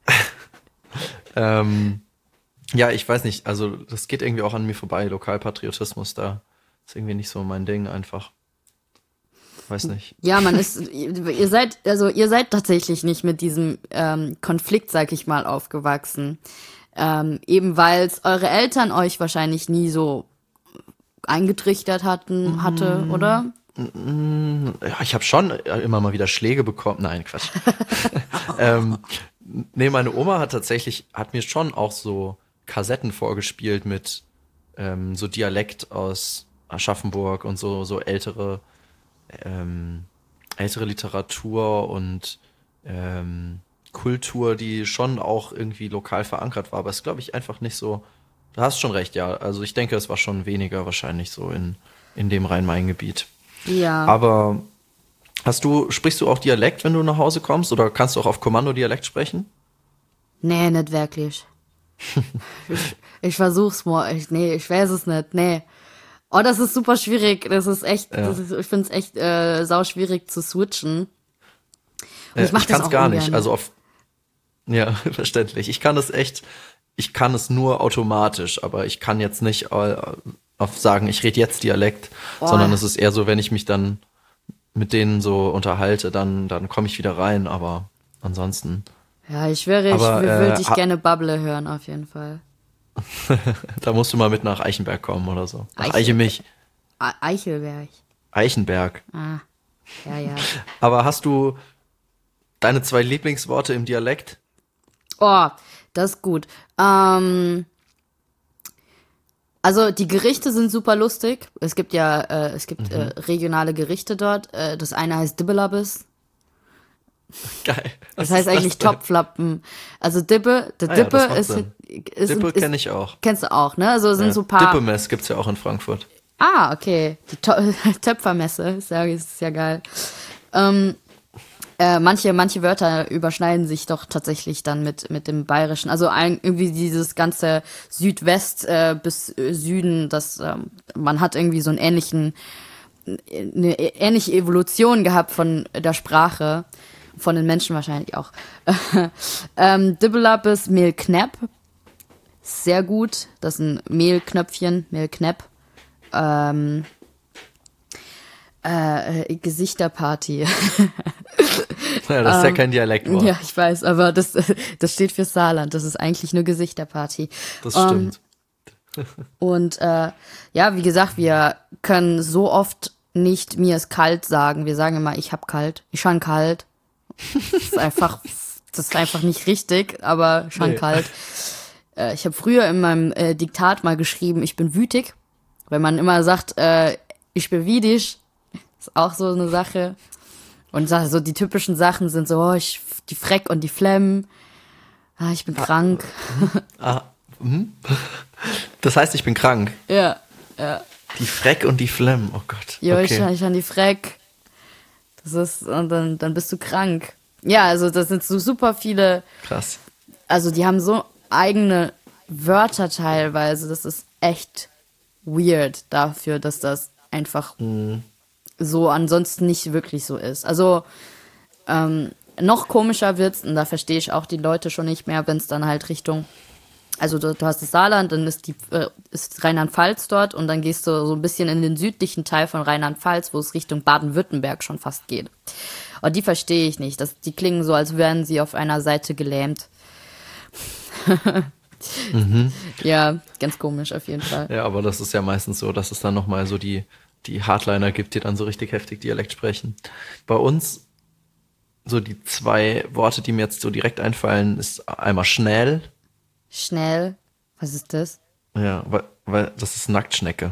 ähm, ja, ich weiß nicht, also das geht irgendwie auch an mir vorbei, Lokalpatriotismus, da ist irgendwie nicht so mein Ding einfach. weiß nicht. Ja, man ist, ihr seid, also ihr seid tatsächlich nicht mit diesem ähm, Konflikt, sag ich mal, aufgewachsen. Ähm, eben weil es eure Eltern euch wahrscheinlich nie so eingetrichtert hatten, hatte, mm. oder? Ja, ich habe schon immer mal wieder Schläge bekommen. Nein, Quatsch. ähm, nee, meine Oma hat tatsächlich, hat mir schon auch so Kassetten vorgespielt mit ähm, so Dialekt aus Aschaffenburg und so, so ältere, ähm, ältere Literatur und ähm, Kultur, die schon auch irgendwie lokal verankert war. Aber es ist, glaube ich, einfach nicht so. Du hast schon recht, ja. Also ich denke, es war schon weniger wahrscheinlich so in, in dem Rhein-Main-Gebiet. Ja. Aber hast du, sprichst du auch Dialekt, wenn du nach Hause kommst? Oder kannst du auch auf Kommando Dialekt sprechen? Nee, nicht wirklich. ich, ich versuch's mal. Ich, nee, ich weiß es nicht. Nee. Oh, das ist super schwierig. Das ist echt, Ja. das ist, ich find's echt äh, sau schwierig zu switchen. Und Äh, ich mach ich das kann's auch gar ungern. nicht. Also auf, ja, verständlich. Ich kann das echt, ich kann es nur automatisch, aber ich kann jetzt nicht äh, auf sagen, ich rede jetzt Dialekt, Oh. sondern es ist eher so, wenn ich mich dann mit denen so unterhalte, dann, dann komme ich wieder rein, aber ansonsten. Ja, ich wäre, ich Aber, würde äh, dich ha- gerne Bubble hören, auf jeden Fall. Da musst du mal mit nach Eichenberg kommen oder so. Nach Eichel- Eichemich. E- Eichelberg. Eichenberg. Ah, ja, ja. Aber hast du deine zwei Lieblingsworte im Dialekt? Oh, das ist gut. Ähm, also die Gerichte sind super lustig. Es gibt ja, äh, es gibt äh, regionale Gerichte dort. Äh, das eine heißt Dibbelabis. Geil. Das Was heißt ist eigentlich denn? Topflappen. Also Dippe, der Ah ja, Dippe das macht ist, Sinn. ist, Dippe ist, kenne ich auch. Kennst du auch, ne? Also sind Ja. so ein paar. Dippemess gibt's ja auch in Frankfurt. Ah, okay. Die To- Töpfermesse, ist ja, ist ja geil. Ähm, äh, manche, manche Wörter überschneiden sich doch tatsächlich dann mit, mit dem Bayerischen. Also ein, irgendwie dieses ganze Südwest äh, bis äh, Süden, das, ähm, man hat irgendwie so einen ähnlichen, eine ähnliche Evolution gehabt von der Sprache, von den Menschen wahrscheinlich auch. ähm, Dibbelabis Mehlknepp, sehr gut. Das sind Mehlknöpfchen, Mehlknepp. Ähm, äh, Gesichterparty. Ja, das ist ja kein Dialektwort. Ja, ich weiß, aber das, das steht für Saarland. Das ist eigentlich nur Gesichterparty. Das Ähm, stimmt. Und äh, ja, wie gesagt, wir können so oft nicht mir ist kalt sagen. Wir sagen immer, ich hab kalt, ich schon kalt. Das ist einfach, das ist einfach nicht richtig, aber schon Nee. kalt. Äh, ich habe früher in meinem äh, Diktat mal geschrieben, ich bin wütig. Wenn man immer sagt, äh, ich bin wiedig, ist auch so eine Sache. Und sa- so die typischen Sachen sind so, oh, ich, die Freck und die Flemm. Ah, ich bin krank. Ah, mhm. Das heißt, ich bin krank. Ja, ja. Die Freck und die Flemm, oh Gott. Jo, ich, Okay. ich an die Freck. Das ist, und dann, dann bist du krank. Ja, also das sind so super viele, Krass. also die haben so eigene Wörter teilweise. Das ist echt weird dafür, dass das einfach so ansonsten nicht wirklich so ist. Also ähm, noch komischer wird's, und da verstehe ich auch die Leute schon nicht mehr, wenn es dann halt Richtung, also du, du hast das Saarland, dann ist die äh, ist Rheinland-Pfalz dort und dann gehst du so ein bisschen in den südlichen Teil von Rheinland-Pfalz, wo es Richtung Baden-Württemberg schon fast geht. Und die verstehe ich nicht. Das, die klingen so, als wären sie auf einer Seite gelähmt. Ja, ganz komisch auf jeden Fall. Ja, aber das ist ja meistens so, dass es dann nochmal so die, die Hardliner gibt, die dann so richtig heftig Dialekt sprechen. Bei uns, so die zwei Worte, die mir jetzt so direkt einfallen, ist einmal schnell. Schnell. Was ist das? Ja, weil, weil das ist Nacktschnecke.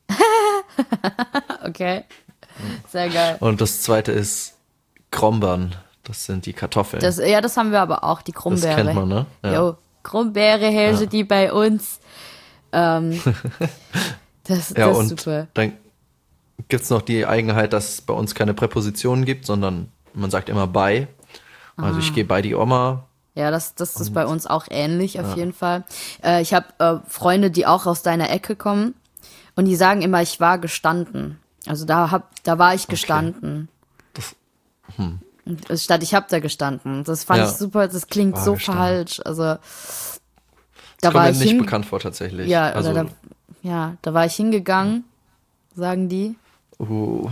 Okay. Sehr geil. Und das zweite ist Krombern. Das sind die Kartoffeln. Das, ja, das haben wir aber auch, die Das Krummbeere. kennt man, ne? Ja. Jo, Krummbeere herrsche die bei uns. Ähm, das Ja, das und ist super. dann gibt's noch die Eigenheit, dass es bei uns keine Präpositionen gibt, sondern man sagt immer bei. Also Ah. ich gehe bei die Oma. Ja, das, das ist bei uns auch ähnlich auf jeden Fall. Äh, ich habe äh, Freunde, die auch aus deiner Ecke kommen und die sagen immer, ich war gestanden. Also da hab, da war ich gestanden. Das- Und Statt ich hab da gestanden. Das fand Ja. ich super, das klingt War so gestanden. falsch. Also da Das war kommt ich mir nicht hin, bekannt vor tatsächlich. ja, also, oder da, ja, da war ich hingegangen, sagen die. Uh.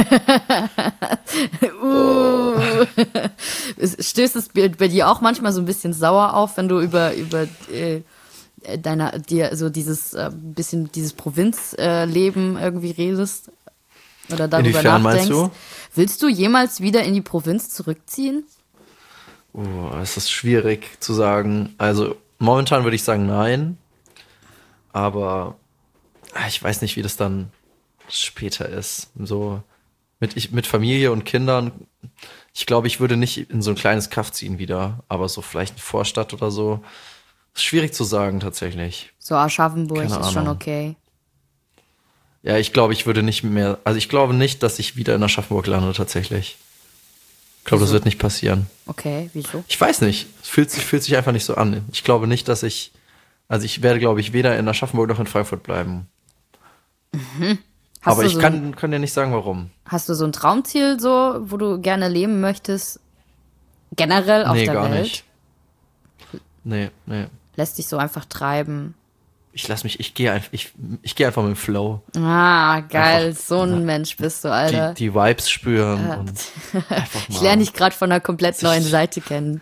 uh. Stößt es bei dir auch manchmal so ein bisschen sauer auf, wenn du über, über äh, deiner, dir so dieses äh, bisschen dieses Provinzleben äh, irgendwie redest? Oder darüber Inwiefern nachdenkst? meinst du? Willst du jemals wieder in die Provinz zurückziehen? Oh, es ist schwierig zu sagen. Also momentan würde ich sagen nein. Aber ich weiß nicht, wie das dann später ist. So mit, ich, mit Familie und Kindern. Ich glaube, ich würde nicht in so ein kleines Kaff ziehen wieder. Aber so vielleicht eine Vorstadt oder so. Ist schwierig zu sagen tatsächlich. So Aschaffenburg Keine ist schon Ahnung. okay. Ja, ich glaube, ich würde nicht mehr. Also ich glaube nicht, dass ich wieder in Aschaffenburg lande tatsächlich. Ich glaube, das Wieso? wird nicht passieren. Okay, wieso? Ich weiß nicht. Es fühlt sich, fühlt sich einfach nicht so an. Ich glaube nicht, dass ich. Also ich werde, glaube ich, weder in Aschaffenburg noch in Frankfurt bleiben. Mhm. Hast Aber du ich so, kann, kann dir nicht sagen, warum. Hast du so ein Traumziel, so, wo du gerne leben möchtest? Generell auf nee, der gar Welt? nicht. Nee, nee. Lässt dich so einfach treiben. Ich lass mich, ich gehe einfach, ich, ich gehe einfach mit dem Flow. Ah, geil. Einfach, so ein ja. Mensch bist du, Alter. Die, die Vibes spüren Ja. und einfach mal. Ich lerne dich gerade von einer komplett neuen Seite kennen.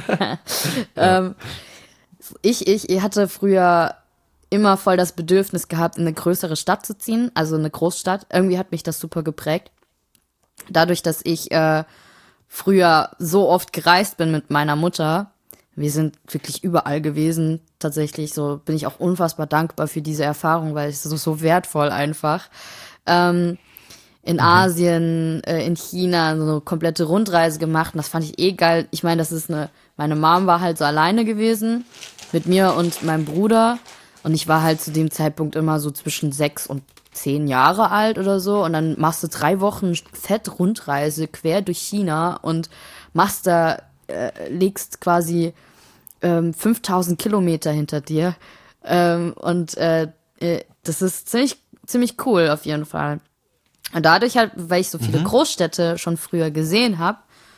ähm, ich, ich, ich hatte früher immer voll das Bedürfnis gehabt, in eine größere Stadt zu ziehen, also eine Großstadt. Irgendwie hat mich das super geprägt. Dadurch, dass ich äh, früher so oft gereist bin mit meiner Mutter, wir sind wirklich überall gewesen, tatsächlich, so bin ich auch unfassbar dankbar für diese Erfahrung, weil es ist so, so wertvoll einfach. Ähm, in Asien, äh, in China, so eine komplette Rundreise gemacht und das fand ich eh geil. Ich meine, das ist eine, meine Mom war halt so alleine gewesen mit mir und meinem Bruder und ich war halt zu dem Zeitpunkt immer so zwischen sechs und zehn Jahre alt oder so und dann machst du drei Wochen fett Rundreise quer durch China und machst da, äh, legst quasi ähm, fünftausend Kilometer hinter dir ähm, und äh, äh, das ist ziemlich, ziemlich cool auf jeden Fall. Und dadurch halt, weil ich so viele mhm. Großstädte schon früher gesehen habe,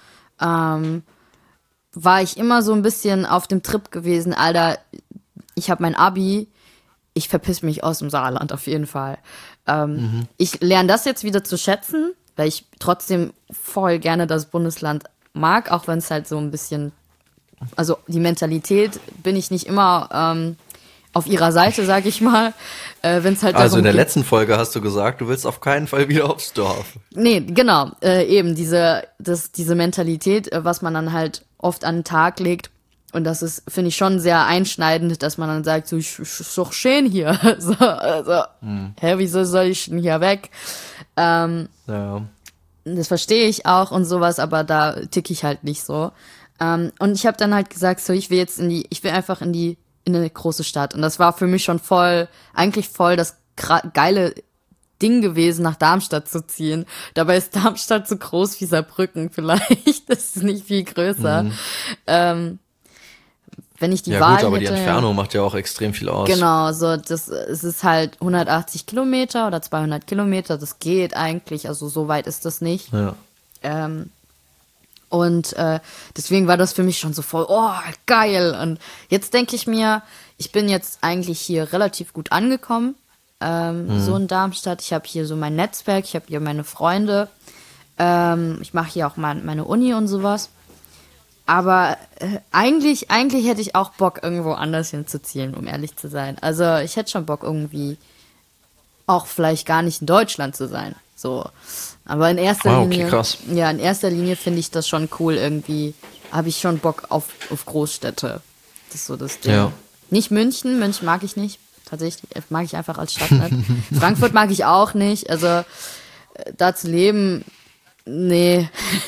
ähm, war ich immer so ein bisschen auf dem Trip gewesen, Alter, ich habe mein Abi, ich verpiss mich aus dem Saarland auf jeden Fall. Ähm, mhm. Ich lerne das jetzt wieder zu schätzen, weil ich trotzdem voll gerne das Bundesland mag, auch wenn es halt so ein bisschen, also die Mentalität bin ich nicht immer ähm, auf ihrer Seite, sag ich mal. Äh, wenn's halt also in der geht, letzten Folge hast du gesagt, du willst auf keinen Fall wieder aufs Dorf. Nee, genau, äh, eben diese, das, diese Mentalität, äh, was man dann halt oft an den Tag legt. Und das ist, finde ich, schon sehr einschneidend, dass man dann sagt, so, ich, ich ist doch schön hier. so, also, hm. hä, wieso soll ich denn hier weg? Ähm, ja. Das verstehe ich auch und sowas, aber da ticke ich halt nicht so. Ähm, und ich habe dann halt gesagt, so, ich will jetzt in die, ich will einfach in die, in eine große Stadt. Und das war für mich schon voll, eigentlich voll das geile Ding gewesen, nach Darmstadt zu ziehen. Dabei ist Darmstadt so groß wie Saarbrücken vielleicht. Das ist nicht viel größer. Mhm. Ähm, wenn ich die ja, Wahl gut, aber hätte, die Entfernung macht ja auch extrem viel aus. Genau, so das, es ist halt hundertachtzig Kilometer oder zweihundert Kilometer, das geht eigentlich, also so weit ist das nicht. Ja. Ähm, und äh, deswegen war das für mich schon so voll, oh, geil. Und jetzt denke ich mir, ich bin jetzt eigentlich hier relativ gut angekommen, ähm, mhm. so in Darmstadt. Ich habe hier so mein Netzwerk, ich habe hier meine Freunde, ähm, ich mache hier auch mein, meine Uni und sowas. Aber äh, eigentlich, eigentlich hätte ich auch Bock, irgendwo anders hinzuziehen, um ehrlich zu sein. Also ich hätte schon Bock, irgendwie auch vielleicht gar nicht in Deutschland zu sein. So. Aber in erster wow, okay, Linie. Krass. Ja, in erster Linie finde ich das schon cool. Irgendwie habe ich schon Bock auf, auf Großstädte. Das ist so das Ding. Ja. Nicht München, München mag ich nicht. Tatsächlich mag ich einfach als Stadt nicht. Frankfurt mag ich auch nicht. Also äh, da zu leben. Nee.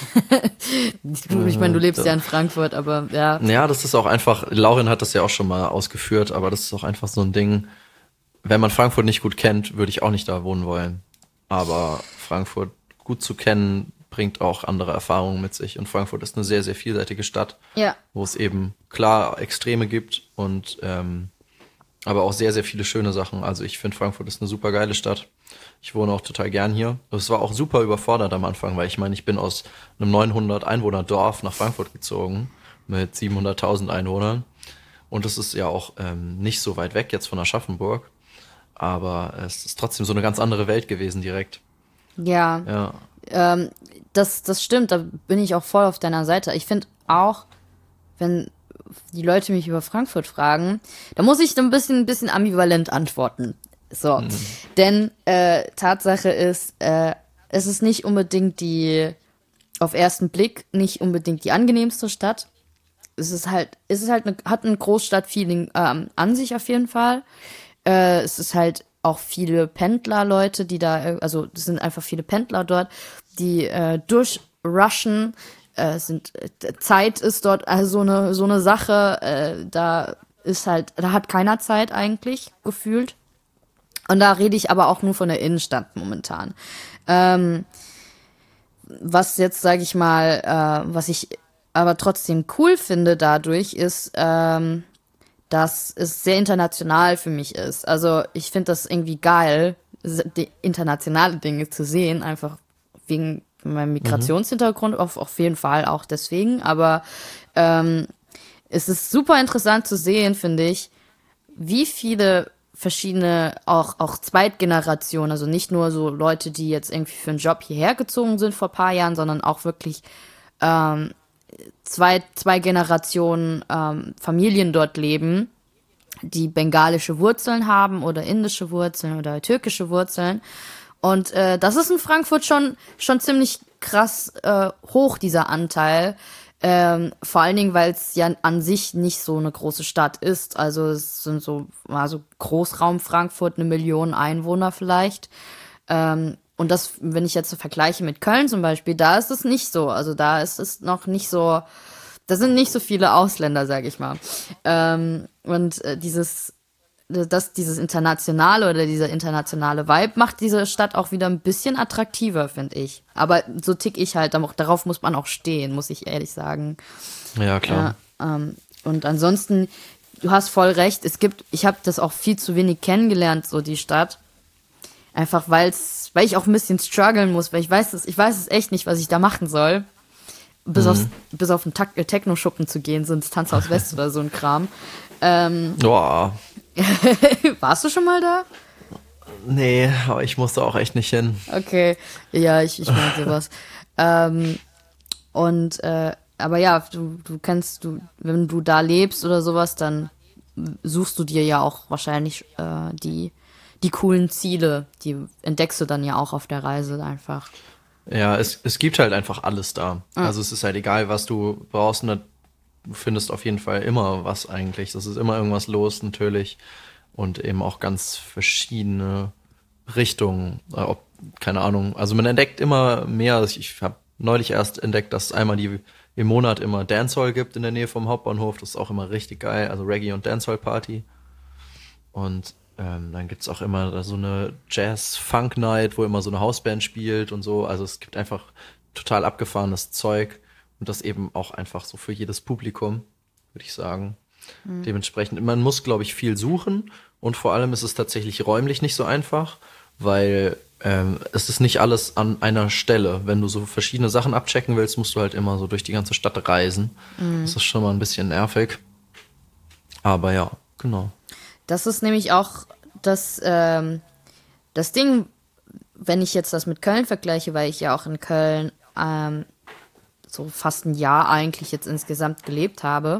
Ich meine, du lebst ja in Frankfurt, aber ja. Ja, das ist auch einfach, Laurin hat das ja auch schon mal ausgeführt, aber das ist auch einfach so ein Ding, wenn man Frankfurt nicht gut kennt, würde ich auch nicht da wohnen wollen. Aber Frankfurt gut zu kennen, bringt auch andere Erfahrungen mit sich. Und Frankfurt ist eine sehr, sehr vielseitige Stadt, ja. wo es eben klar Extreme gibt und ähm, aber auch sehr, sehr viele schöne Sachen. Also ich finde, Frankfurt ist eine super geile Stadt. Ich wohne auch total gern hier. Es war auch super überfordert am Anfang, weil ich meine, ich bin aus einem neunhundert Einwohner Dorf nach Frankfurt gezogen mit siebenhunderttausend Einwohnern. Und es ist ja auch ähm, nicht so weit weg jetzt von Aschaffenburg. Aber es ist trotzdem so eine ganz andere Welt gewesen direkt. Ja, Ja. ähm, das, das stimmt, da bin ich auch voll auf deiner Seite. Ich finde auch, wenn die Leute mich über Frankfurt fragen, da muss ich ein bisschen, ein bisschen ambivalent antworten. So, mhm. denn äh, Tatsache ist, äh, es ist nicht unbedingt die, auf ersten Blick, nicht unbedingt die angenehmste Stadt. Es ist halt, es ist halt eine, hat ein Großstadt-Feeling ähm, an sich auf jeden Fall. Äh, es ist halt auch viele Pendler-Leute, die da, also es sind einfach viele Pendler dort, die äh, durchrushen. Äh, sind, äh, Zeit ist dort also so eine, so eine Sache, äh, da ist halt, da hat keiner Zeit eigentlich, gefühlt. Und da rede ich aber auch nur von der Innenstadt momentan. Ähm, was jetzt, sage ich mal, äh, was ich aber trotzdem cool finde dadurch, ist, ähm, dass es sehr international für mich ist. Also ich finde das irgendwie geil, die internationale Dinge zu sehen, einfach wegen meinem Migrationshintergrund, mhm. auf, auf jeden Fall auch deswegen. Aber ähm, es ist super interessant zu sehen, finde ich, wie viele verschiedene, auch, auch Zweitgenerationen, also nicht nur so Leute, die jetzt irgendwie für einen Job hierher gezogen sind vor ein paar Jahren, sondern auch wirklich ähm, zwei, zwei Generationen ähm, Familien dort leben, die bengalische Wurzeln haben oder indische Wurzeln oder türkische Wurzeln. Und äh, das ist in Frankfurt schon, schon ziemlich krass äh, hoch, dieser Anteil. Ähm, vor allen Dingen, weil es ja an sich nicht so eine große Stadt ist. Also es sind so also Großraum Frankfurt, eine Million Einwohner vielleicht. Ähm, und das, wenn ich jetzt so vergleiche mit Köln zum Beispiel, da ist es nicht so. Also da ist es noch nicht so, da sind nicht so viele Ausländer, sag ich mal. Ähm, und äh, dieses Das, dieses internationale oder dieser internationale Vibe macht diese Stadt auch wieder ein bisschen attraktiver, finde ich. Aber so tick ich halt, darauf muss man auch stehen, muss ich ehrlich sagen. Ja, klar. Ja, ähm, und ansonsten, du hast voll recht, es gibt, ich habe das auch viel zu wenig kennengelernt, so die Stadt. Einfach weil's, weil ich auch ein bisschen strugglen muss, weil ich weiß es, ich weiß es echt nicht, was ich da machen soll. Bis, mhm. aufs, bis auf den Techno-Schuppen zu gehen, so ins Tanzhaus West oder so ein Kram. Ähm, Boah. Warst du schon mal da? Nee, aber ich musste auch echt nicht hin. Okay, ja, ich, ich mag sowas. ähm, und, äh, aber ja, du, du kennst, du, wenn du da lebst oder sowas, dann suchst du dir ja auch wahrscheinlich äh, die, die coolen Ziele, die entdeckst du dann ja auch auf der Reise einfach. Ja, es, es gibt halt einfach alles da. Mhm. Also es ist halt egal, was du brauchst, und du findest auf jeden Fall immer was eigentlich. Das ist immer irgendwas los, natürlich. Und eben auch ganz verschiedene Richtungen. Ob, keine Ahnung. Also man entdeckt immer mehr. Ich habe neulich erst entdeckt, dass es einmal die, im Monat immer Dancehall gibt in der Nähe vom Hauptbahnhof. Das ist auch immer richtig geil. Also Reggae- und Dancehall-Party. Und ähm, dann gibt's auch immer so eine Jazz-Funk-Night, wo immer so eine Hausband spielt und so. Also es gibt einfach total abgefahrenes Zeug. Und das eben auch einfach so für jedes Publikum, würde ich sagen. Mhm. Dementsprechend, man muss, glaube ich, viel suchen. Und vor allem ist es tatsächlich räumlich nicht so einfach, weil ähm, es ist nicht alles an einer Stelle. Wenn du so verschiedene Sachen abchecken willst, musst du halt immer so durch die ganze Stadt reisen. Mhm. Das ist schon mal ein bisschen nervig. Aber ja, genau. Das ist nämlich auch das, ähm, das Ding, wenn ich jetzt das mit Köln vergleiche, weil ich ja auch in Köln ähm, so fast ein Jahr eigentlich jetzt insgesamt gelebt habe,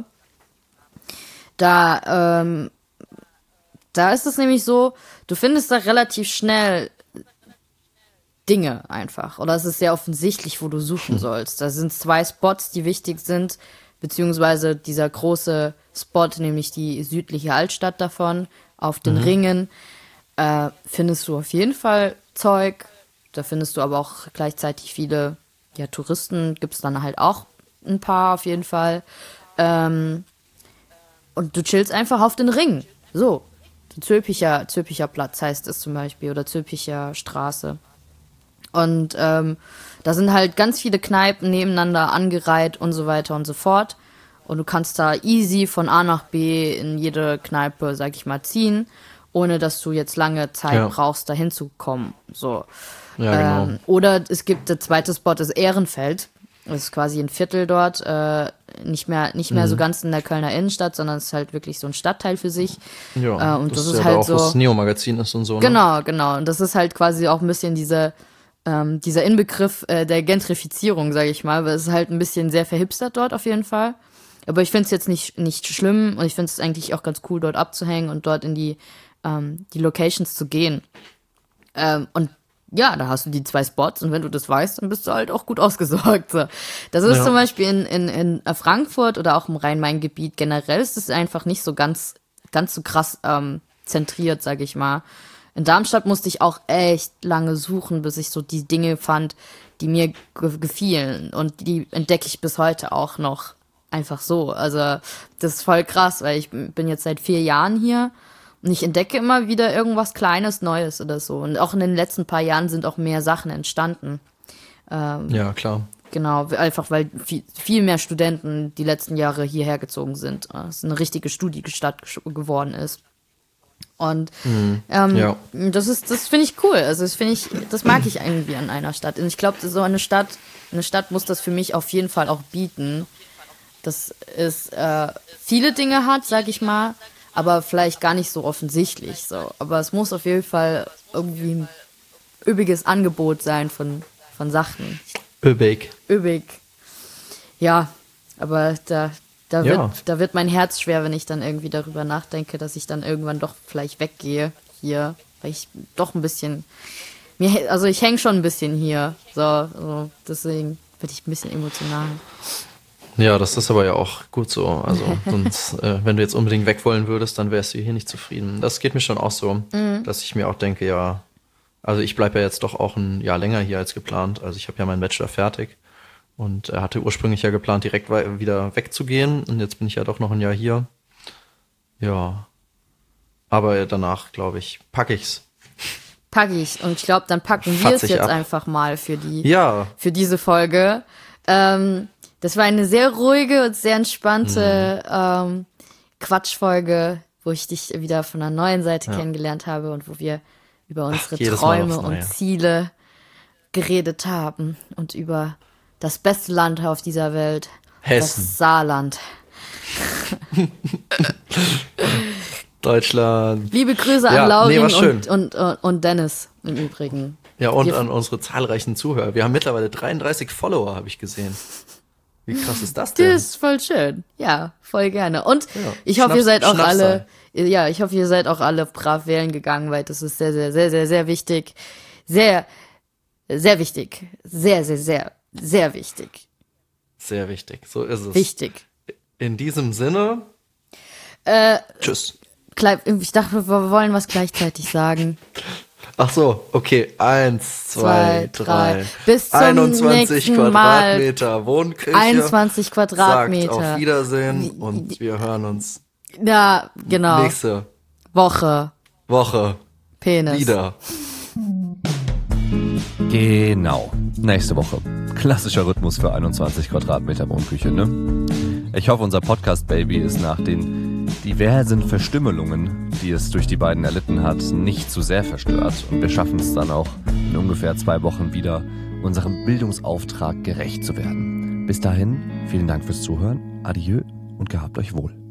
da, ähm, da ist es nämlich so, du findest da relativ schnell Dinge einfach. Oder es ist sehr offensichtlich, wo du suchen sollst. Da sind zwei Spots, die wichtig sind, beziehungsweise dieser große Spot, nämlich die südliche Altstadt davon, auf den mhm. Ringen, äh, findest du auf jeden Fall Zeug. Da findest du aber auch gleichzeitig viele ja, Touristen, gibt es dann halt auch ein paar auf jeden Fall. Ähm, und du chillst einfach auf den Ring. So. Zülpicher, Zülpicher Platz heißt es zum Beispiel oder Zülpicher Straße. Und ähm, da sind halt ganz viele Kneipen nebeneinander angereiht und so weiter und so fort. Und du kannst da easy von A nach B in jede Kneipe, sag ich mal, ziehen, ohne dass du jetzt lange Zeit ja. brauchst, da hinzukommen. So. Ja, genau. Ähm, oder es gibt, der zweite Spot ist Ehrenfeld. Das ist quasi ein Viertel dort, äh, nicht mehr, nicht mehr mhm. so ganz in der Kölner Innenstadt, sondern es ist halt wirklich so ein Stadtteil für sich. Ja, äh, und das, das ist ist ja halt da auch so. das Neo-Magazin ist und so. Ne? Genau, genau. Und das ist halt quasi auch ein bisschen diese ähm, dieser Inbegriff äh, der Gentrifizierung, sage ich mal, weil es ist halt ein bisschen sehr verhipstert dort auf jeden Fall. Aber ich finde es jetzt nicht, nicht schlimm und ich finde es eigentlich auch ganz cool, dort abzuhängen und dort in die, ähm, die Locations zu gehen. Ähm, und ja, da hast du die zwei Spots und wenn du das weißt, dann bist du halt auch gut ausgesorgt. So. Das ist Ja. zum Beispiel in, in, in Frankfurt oder auch im Rhein-Main-Gebiet generell ist es einfach nicht so ganz, ganz so krass ähm, zentriert, sage ich mal. In Darmstadt musste ich auch echt lange suchen, bis ich so die Dinge fand, die mir ge- gefielen und die entdecke ich bis heute auch noch einfach so. Also das ist voll krass, weil ich bin jetzt seit vier Jahren hier. Und ich entdecke immer wieder irgendwas Kleines, Neues oder so. Und auch in den letzten paar Jahren sind auch mehr Sachen entstanden. Ähm, Ja, klar. genau, einfach weil viel, viel mehr Studenten die letzten Jahre hierher gezogen sind. Es eine richtige Studiestadt gesch- geworden ist. Und Mhm. ähm, Ja. das ist, das finde ich cool. Also das finde ich, das mag ich irgendwie an einer Stadt. Und ich glaube, so eine Stadt, eine Stadt muss das für mich auf jeden Fall auch bieten, dass es äh, viele Dinge hat, sag ich mal, aber vielleicht gar nicht so offensichtlich. So. Aber es muss auf jeden Fall irgendwie ein üppiges Angebot sein von, von Sachen. Übig. Üppig. Ja, aber da, da, Ja. wird, da wird mein Herz schwer, wenn ich dann irgendwie darüber nachdenke, dass ich dann irgendwann doch vielleicht weggehe hier, weil ich doch ein bisschen, mir, also ich hänge schon ein bisschen hier. So, so deswegen bin ich ein bisschen emotional. Ja, das ist aber ja auch gut so. Also, sonst, äh, wenn du jetzt unbedingt weg wollen würdest, dann wärst du hier nicht zufrieden. Das geht mir schon auch so, Mhm. dass ich mir auch denke, ja, also ich bleibe ja jetzt doch auch ein Jahr länger hier als geplant. Also ich habe ja meinen Bachelor fertig und er hatte ursprünglich ja geplant, direkt wei- wieder wegzugehen. Und jetzt bin ich ja doch noch ein Jahr hier. Ja. Aber danach, glaube ich, packe ich's. Pack ich. Und ich glaube, dann packen wir Fatz es ich jetzt ab. einfach mal für die, Ja, für diese Folge. Ähm, das war eine sehr ruhige und sehr entspannte Mhm. ähm, Quatschfolge, wo ich dich wieder von einer neuen Seite Ja. kennengelernt habe und wo wir über unsere jedes Mal Träume aufs und Neue. Ziele geredet haben und über das beste Land auf dieser Welt, Hessen. das Saarland. Deutschland. Liebe Grüße Ja, an nee, Laurin war schön. und, und, und, und Dennis im Übrigen. Ja, und Wir- an unsere zahlreichen Zuhörer. Wir haben mittlerweile dreiunddreißig Follower, habe ich gesehen. Wie krass ist das denn? Das ist voll schön. Ja, voll gerne. Und Ja. ich hoffe, ihr Schnaps- seid auch Schnaps alle, ja, ich hoffe, ihr seid auch alle brav wählen gegangen, weil das ist sehr, sehr, sehr, sehr, sehr wichtig. Sehr, sehr wichtig. Sehr, sehr, sehr, sehr wichtig. Sehr wichtig. So ist es. Wichtig. In diesem Sinne. Äh, Tschüss. Klei- Ich dachte, wir wollen was gleichzeitig sagen. Ach so, okay. Eins, zwei, Zwei, drei. drei. Bis zum einundzwanzig nächsten Mal. Quadratmeter Wohnküche. einundzwanzig Sagt Quadratmeter. auf Wiedersehen und wir hören uns Ja, genau. nächste Woche. Woche Penis. wieder. Genau. Nächste Woche. Klassischer Rhythmus für einundzwanzig Quadratmeter Wohnküche, ne? Ich hoffe, unser Podcast-Baby ist nach den diversen Verstümmelungen, die es durch die beiden erlitten hat, nicht zu sehr verstört. Und wir schaffen es dann auch in ungefähr zwei Wochen wieder, unserem Bildungsauftrag gerecht zu werden. Bis dahin, vielen Dank fürs Zuhören. Adieu und gehabt euch wohl.